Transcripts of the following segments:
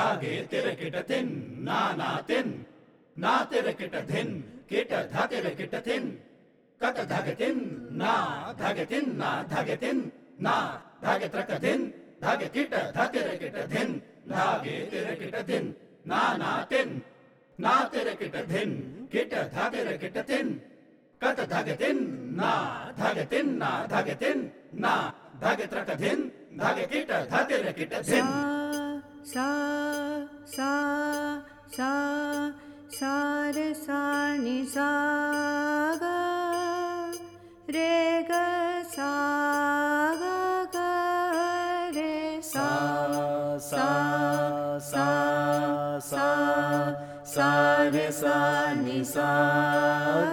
धागे तेरे kit thin ना ना तिन ना तेरे किट धिन किट धा तेरे किट थिन कत धागे तिन ना धागे तिन ना धागे तिन ना धागे त्रक धिन धागे किट धा तेरे किट धिन धागे तेरे किट धिन ना तिन ना तेरे किट धिन किट धा तेरे किट थिन कत धागे तिन ना धागे तिन ना धागे तिन ना धागे त्रक धिन धागे किट धा तेरे किट धिन सा सा सा सा रे सा नि सा ग रे ग सा ग ग रे सा सा सा सा सा रे सा नि सा ग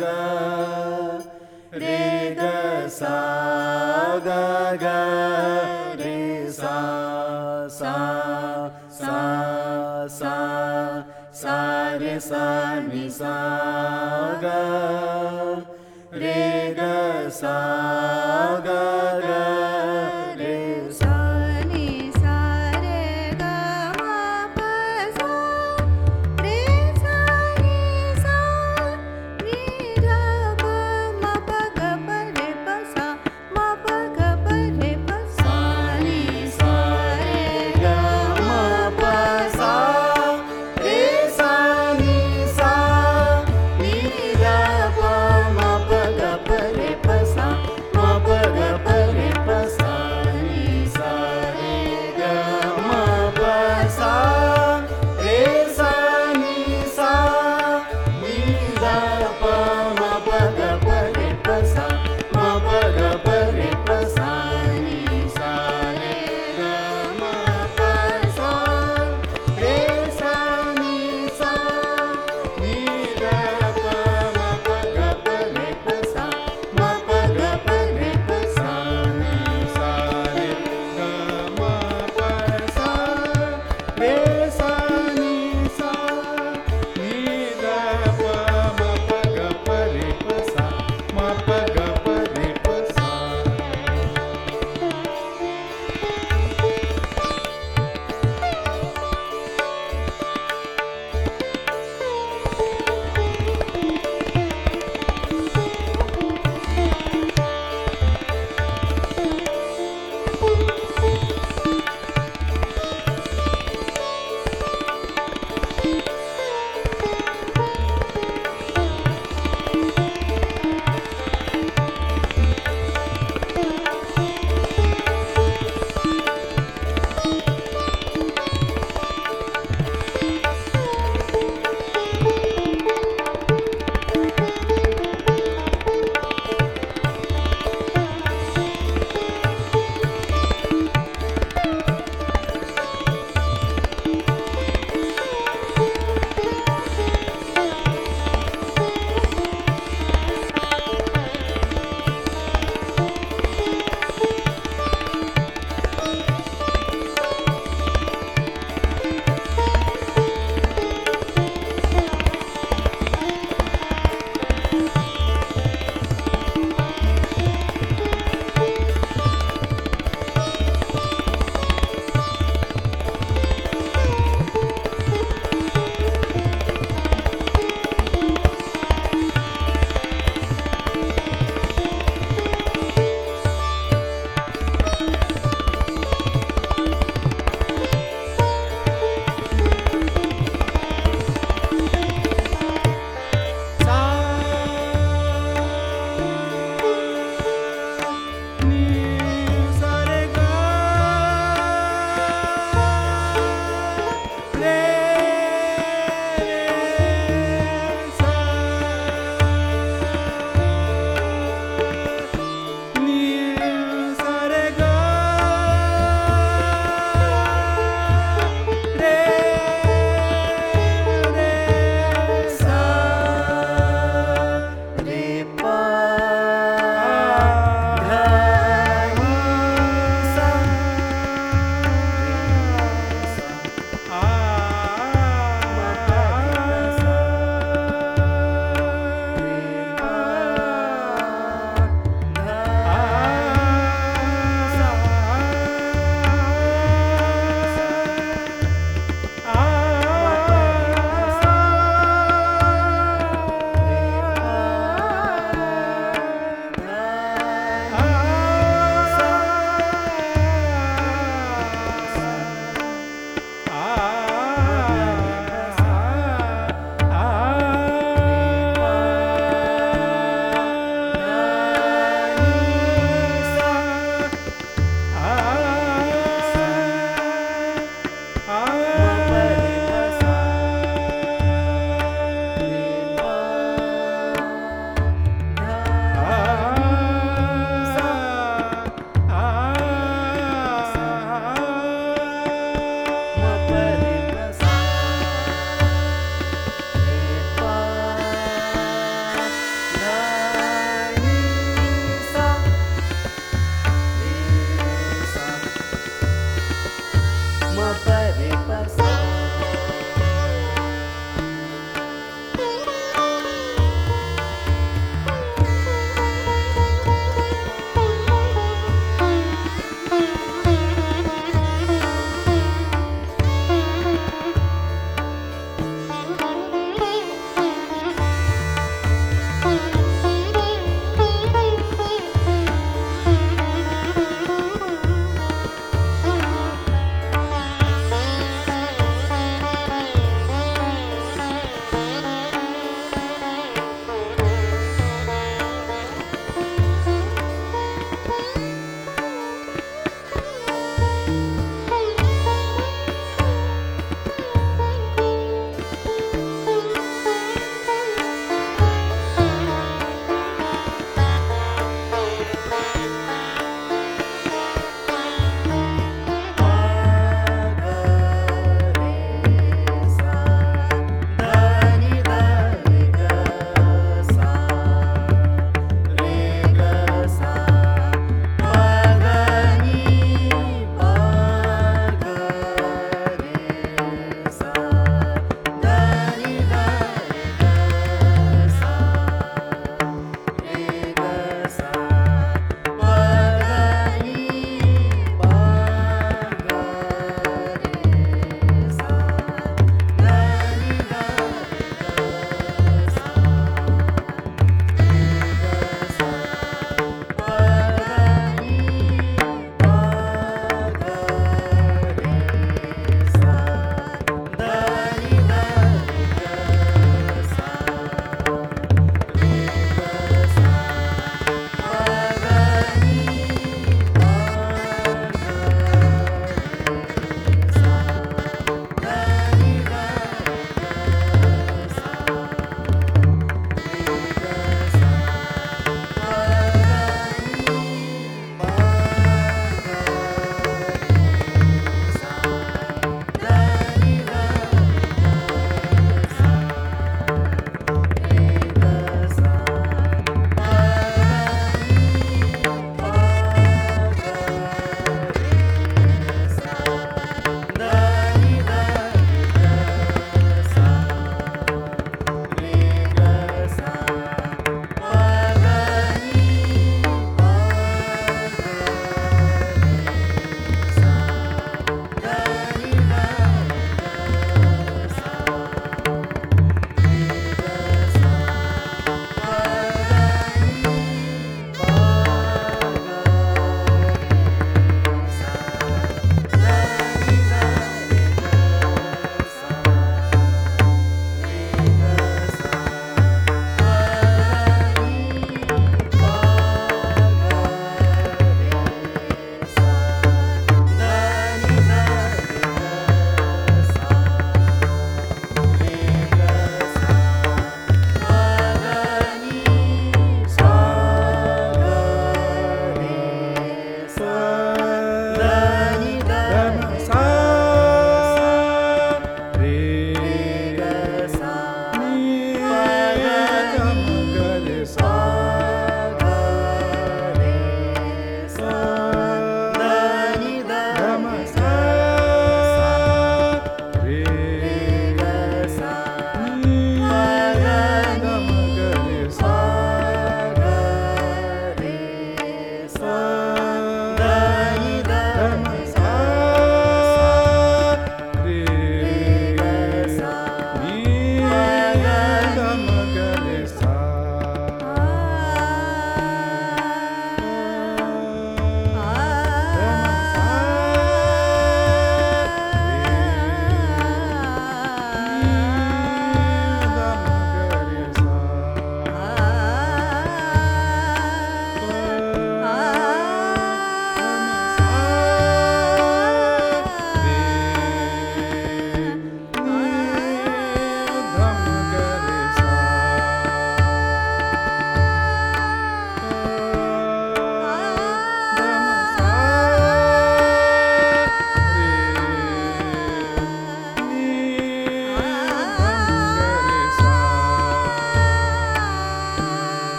रे ग सा ग ग रे सा सा सा सा सा रे सा नि सा ग रे ग सा ग ग रे सा नि सा रे ग म प सा रे सा नि सा नि ध प म प ग प रे प सा म प ग प रे प सा नि सा रे ग म प सा रे सा नि सा नि ध प म प ग प रे प सा म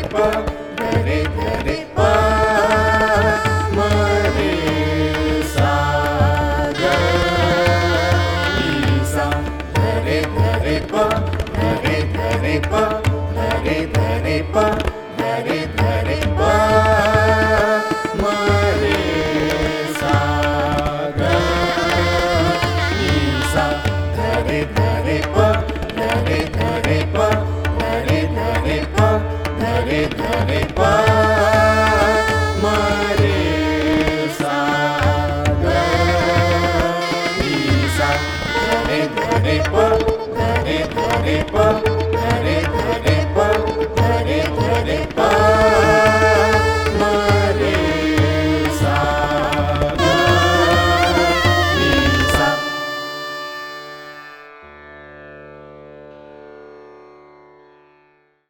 ಪ ಧರೆ ಧರೆ ಪ ಮರೆ ಸಾ ಗ ನೀ ಸಾ ಧರೆ ಧರೆ ಪ ಧರೆ ಧರೆ ಪ ಧರೆ ಧರೆ ಪ ಧರೆ ಧರೆ ಪ ಮರೆ ಸಾ ಗ ನೀ ಸಾ ಧರೆ ಧರೆ ಪ ಧರೆ ಧರೆ ಪ ಧರೆ ಧರೆ ಪ ಧರೆ ಧರೆ ಪ